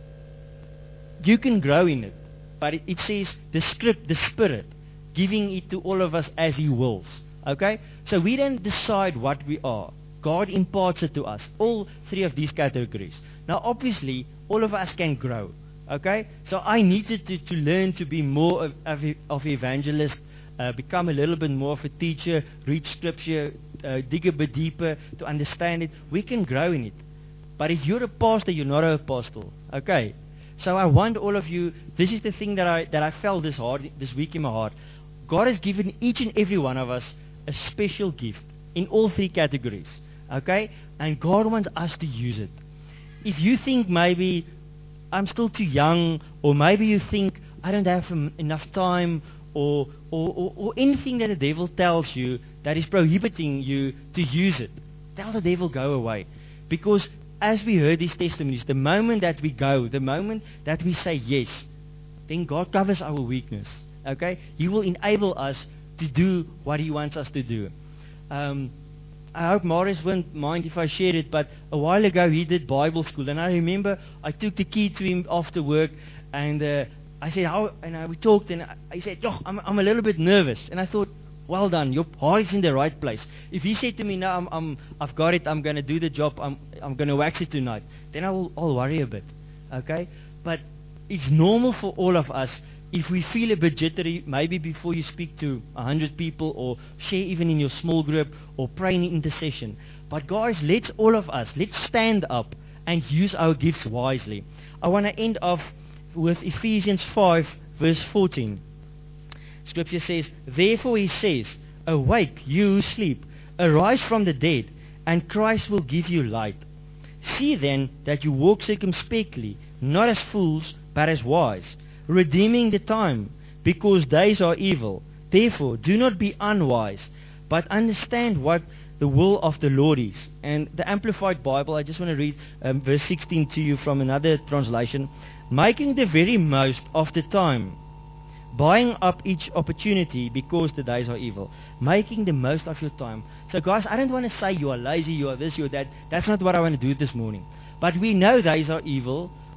You can grow in it, but it, it says the script, the Spirit, giving it to all of us as He wills. Okay? So we don't decide what we are. God imparts it to us. All three of these categories. Now obviously, all of us can grow. Okay? So I needed to, to learn to be more of, of, of evangelist, uh, become a little bit more of a teacher, read scripture, uh, dig a bit deeper to understand it. We can grow in it. But if you're a pastor, you're not an apostle. Okay? So I want all of you, this is the thing that I that I felt this hard this week in my heart. God has given each and every one of us a special gift in all three categories. Okay? And God wants us to use it. If you think maybe I'm still too young, or maybe you think I don't have um, enough time, or, or, or, or anything that the devil tells you that is prohibiting you to use it, tell the devil go away. Because as we heard these testimonies, the moment that we go, the moment that we say yes, then God covers our weakness. Okay? He will enable us to do what He wants us to do. Um, I hope Morris won't mind if I share it, but a while ago he did Bible school, and I remember I took the key to him after work, and uh, I said, how, and I, we talked, and I, I said, yo, I'm, I'm a little bit nervous, and I thought, well done, your heart is in the right place. If he said to me, no, I'm, I'm, I've got it, I'm going to do the job, I'm, I'm going to wax it tonight, then I will, I'll worry a bit, okay? But it's normal for all of us, if we feel a bit jittery, maybe before you speak to a hundred people, or share even in your small group, or pray in intercession. But guys, let's all of us, let's stand up and use our gifts wisely. I want to end off with Ephesians five, verse fourteen. Scripture says, therefore He says, awake, you who sleep, arise from the dead, and Christ will give you light. See then that you walk circumspectly, not as fools, but as wise, redeeming the time, because days are evil. Therefore, do not be unwise, but understand what the will of the Lord is. And the Amplified Bible, I just want to read um, verse sixteen to you from another translation. Making the very most of the time, buying up each opportunity, because the days are evil. Making the most of your time. So guys, I don't want to say you are lazy, you are this, you are that. That's not what I want to do this morning. But we know days are evil.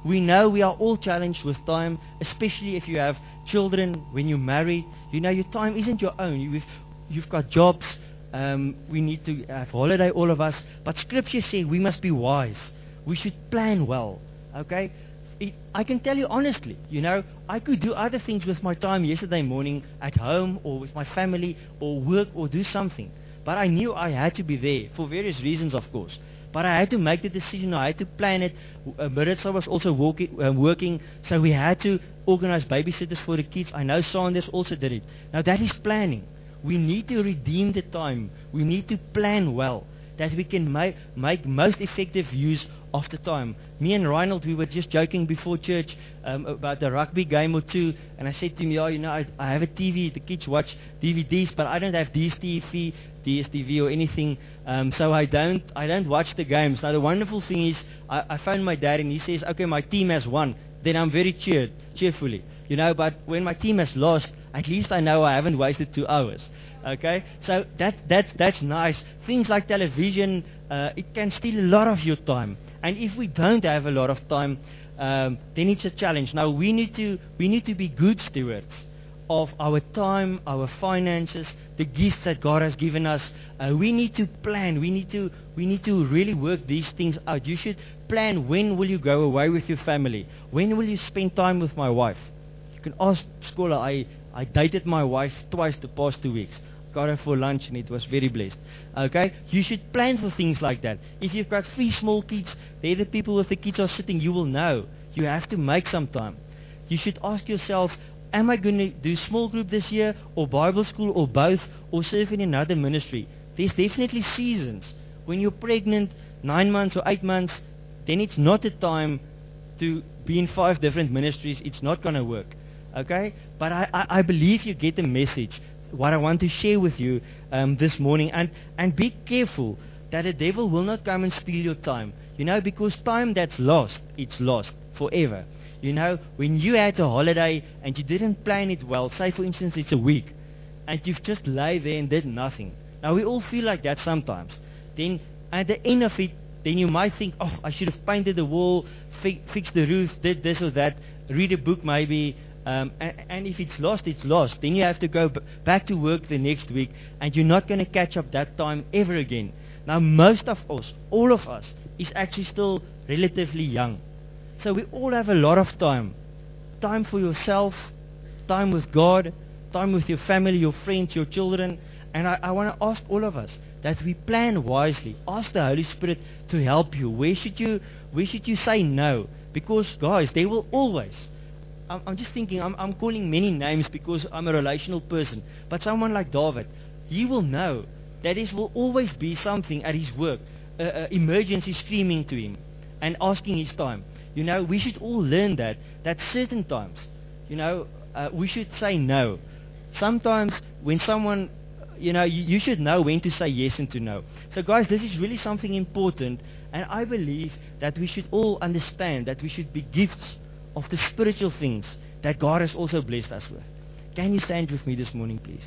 we know we are all challenged with time, especially if you have children, when you're married. You know, your time isn't your own. You've, you've got jobs. Um, we need to have holiday, all of us. But Scripture says we must be wise. We should plan well. Okay? It, I can tell you honestly, you know, I could do other things with my time yesterday morning at home or with my family or work or do something. But I knew I had to be there for various reasons, of course. But I had to make the decision. I had to plan it. Uh, Maritza was also walking, uh, working, so we had to organize babysitters for the kids. I know Sanders also did it. Now that is planning. We need to redeem the time. We need to plan well, that we can ma- make most effective use of the time. Me and Reinhold, we were just joking before church um, about the rugby game or two, and I said to him, yeah, you know, I, I have a T V, the kids watch D V Ds, but I don't have D S T V, D S T V or anything, um, so I don't I don't watch the games. Now the wonderful thing is, I, I phoned my dad and he says, okay, my team has won. Then I'm very cheered, cheerfully, you know, but when my team has lost, at least I know I haven't wasted two hours. Okay, so that that that's nice. Things like television, uh, it can steal a lot of your time. And if we don't have a lot of time, um, then it's a challenge. Now we need to we need to be good stewards of our time, our finances, the gifts that God has given us. Uh, we need to plan. We need to we need to really work these things out. You should plan, when will you go away with your family? When will you spend time with my wife? You can ask Scholar. I I dated my wife twice the past two weeks. Got her for lunch and it was very blessed. Okay? You should plan for things like that. If you've got three small kids, there the people with the kids are sitting, you will know. You have to make some time. You should ask yourself, am I going to do small group this year, or Bible school, or both, or serve in another ministry? There's definitely seasons. When you're pregnant, nine months or eight months, then it's not the time to be in five different ministries. It's not going to work. Okay? But I, I, I believe you get the message. What I want to share with you um, this morning, and, and be careful that the devil will not come and steal your time, you know, because time that's lost, it's lost forever. You know, when you had a holiday and you didn't plan it well, say for instance it's a week, and you've just lay there and did nothing. Now we all feel like that sometimes. Then at the end of it, then you might think, oh, I should have painted the wall, fi- fixed the roof, did this or that, read a book maybe. Um, and, and if it's lost, it's lost. Then you have to go b- back to work the next week, and you're not going to catch up that time ever again. Now, most of us, all of us, is actually still relatively young. So we all have a lot of time. Time for yourself, time with God, time with your family, your friends, your children. And I, I want to ask all of us that we plan wisely. Ask the Holy Spirit to help you. Where should you, where should you say no? Because, guys, they will always... I'm just thinking, I'm, I'm calling many names because I'm a relational person. But someone like David, he will know that there will always be something at his work, uh, uh, emergency screaming to him and asking his time. You know, we should all learn that, that certain times, you know, uh, we should say no. Sometimes when someone, you know, you, you should know when to say yes and to no. So guys, this is really something important. And I believe that we should all understand that we should be gifts of the spiritual things that God has also blessed us with. Can you stand with me this morning, please?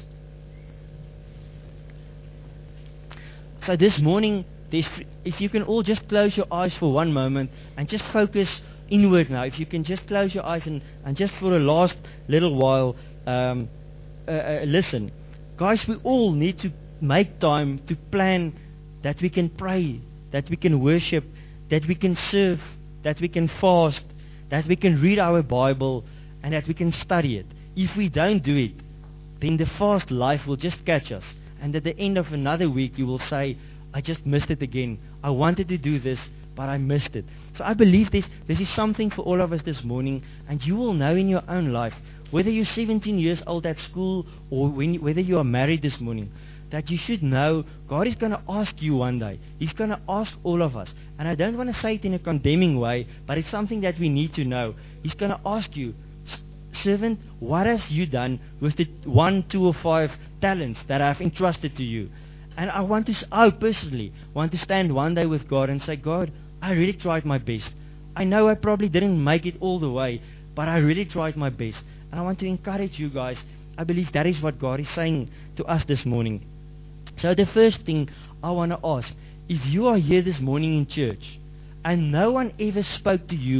So this morning, there's, if you can all just close your eyes for one moment and just focus inward now. If you can just close your eyes and, and just for a last little while, um, uh, uh, listen. Guys, we all need to make time to plan that we can pray, that we can worship, that we can serve, that we can fast, that we can read our Bible, and that we can study it. If we don't do it, then the fast life will just catch us. And at the end of another week, you will say, I just missed it again. I wanted to do this, but I missed it. So I believe this, this is something for all of us this morning, and you will know in your own life, whether you're seventeen years old at school, or when you, whether you are married this morning, that you should know God is going to ask you one day. He's going to ask all of us. And I don't want to say it in a condemning way, but it's something that we need to know. He's going to ask you, servant, what has you done with the one, two, or five talents that I've entrusted to you? And I want to, I personally want to stand one day with God and say, God, I really tried my best. I know I probably didn't make it all the way, but I really tried my best. And I want to encourage you guys. I believe that is what God is saying to us this morning. So the first thing I want to ask, if you are here this morning in church and no one ever spoke to you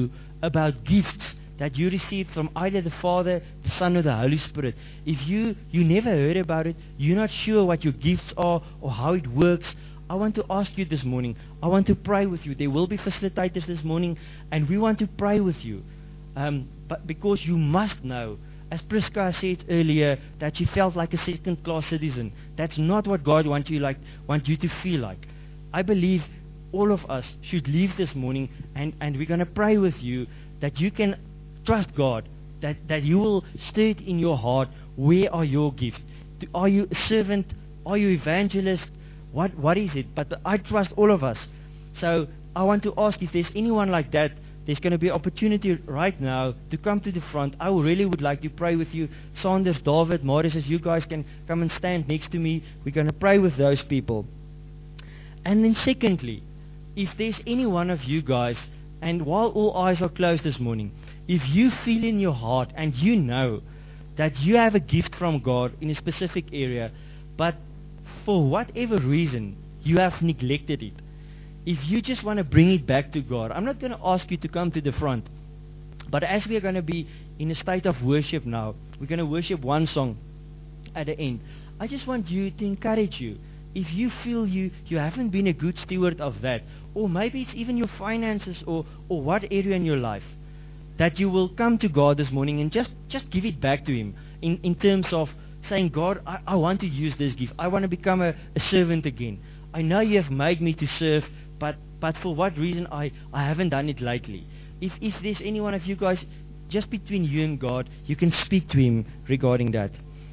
about gifts that you received from either the Father, the Son, or the Holy Spirit. If you, you never heard about it, you're not sure what your gifts are or how it works, I want to ask you this morning, I want to pray with you. There will be facilitators this morning, and we want to pray with you. Um, but because you must know, as Priska said earlier, that she felt like a second-class citizen. That's not what God wants you like, want you to feel like. I believe all of us should leave this morning, and, and we're going to pray with you that you can trust God, that, that you will stir it in your heart. Where are your gifts? Are you a servant? Are you evangelist? What What is it? But I trust all of us. So I want to ask if there's anyone like that, there's going to be opportunity right now to come to the front. I really would like to pray with you. Sanders, David, Morris, as you guys can come and stand next to me. We're going to pray with those people. And then secondly, if there's any one of you guys, and while all eyes are closed this morning, if you feel in your heart and you know that you have a gift from God in a specific area, but for whatever reason you have neglected it, if you just want to bring it back to God, I'm not going to ask you to come to the front, but as we are going to be in a state of worship now, we're going to worship one song at the end. I just want you to encourage you. If you feel you, you haven't been a good steward of that, or maybe it's even your finances or, or what area in your life, that you will come to God this morning and just, just give it back to Him in, in terms of saying, God, I, I want to use this gift. I want to become a, a servant again. I know you have made me to serve, but, but for what reason I, I haven't done it lately. If, if there's any one of you guys, just between you and God, you can speak to Him regarding that.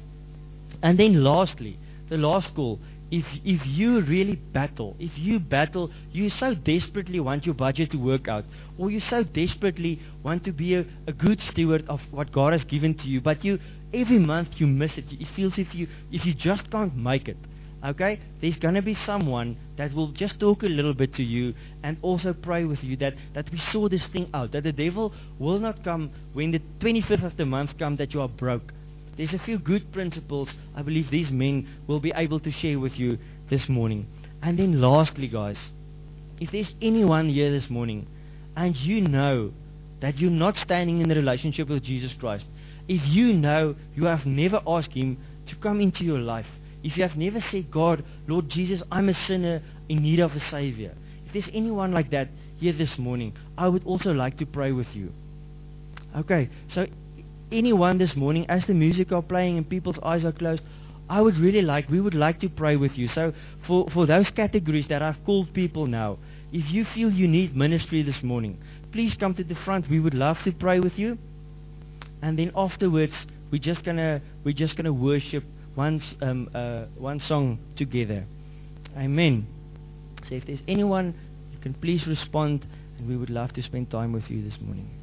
And then lastly, the last call, if if you really battle, if you battle, you so desperately want your budget to work out, or you so desperately want to be a, a good steward of what God has given to you, but you every month you miss it. It feels if you if you just can't make it. Okay? There's going to be someone that will just talk a little bit to you and also pray with you that, that we saw this thing out, that the devil will not come when the twenty-fifth of the month comes that you are broke. There's a few good principles I believe these men will be able to share with you this morning. And then lastly, guys, if there's anyone here this morning and you know that you're not standing in a relationship with Jesus Christ, if you know you have never asked Him to come into your life, if you have never said, God, Lord Jesus, I'm a sinner in need of a Savior, if there's anyone like that here this morning, I would also like to pray with you. Okay, so anyone this morning, as the music are playing and people's eyes are closed, I would really like, we would like to pray with you. So for, for those categories that I've called people now, if you feel you need ministry this morning, please come to the front. We would love to pray with you. And then afterwards, we're just gonna we're just gonna worship one um uh, one song together. Amen. So if there's anyone, you can please respond, and we would love to spend time with you this morning.